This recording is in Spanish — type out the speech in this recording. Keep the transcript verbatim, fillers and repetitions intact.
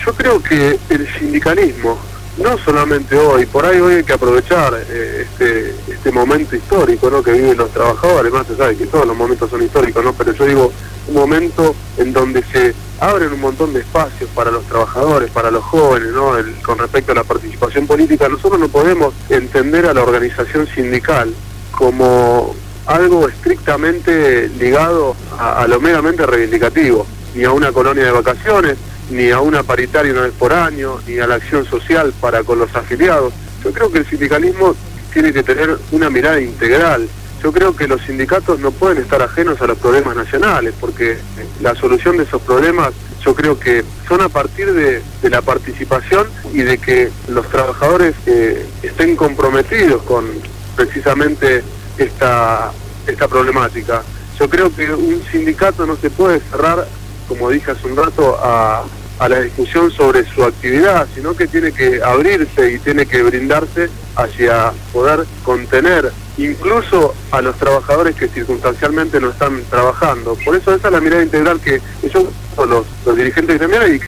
Yo creo que el sindicalismo, no solamente hoy, por ahí hoy hay que aprovechar eh, este, este momento histórico, ¿no?, que viven los trabajadores. Además se sabe que todos los momentos son históricos, ¿no?, pero yo digo, un momento en donde se abren un montón de espacios para los trabajadores, para los jóvenes, ¿no?, el, con respecto a la participación política. Nosotros no podemos entender a la organización sindical como algo estrictamente ligado a, a lo meramente reivindicativo, ni a una colonia de vacaciones, ni a una paritaria una vez por año, ni a la acción social para con los afiliados. Yo creo que el sindicalismo tiene que tener una mirada integral. Yo creo que los sindicatos no pueden estar ajenos a los problemas nacionales, porque la solución de esos problemas yo creo que son a partir de, de la participación y de que los trabajadores eh, estén comprometidos con precisamente esta, esta problemática. Yo creo que un sindicato no se puede cerrar, como dije hace un rato, a, a la discusión sobre su actividad, sino que tiene que abrirse y tiene que brindarse hacia poder contener incluso a los trabajadores que circunstancialmente no están trabajando. Por eso esa es la mirada integral que ellos, los, los dirigentes gremiales,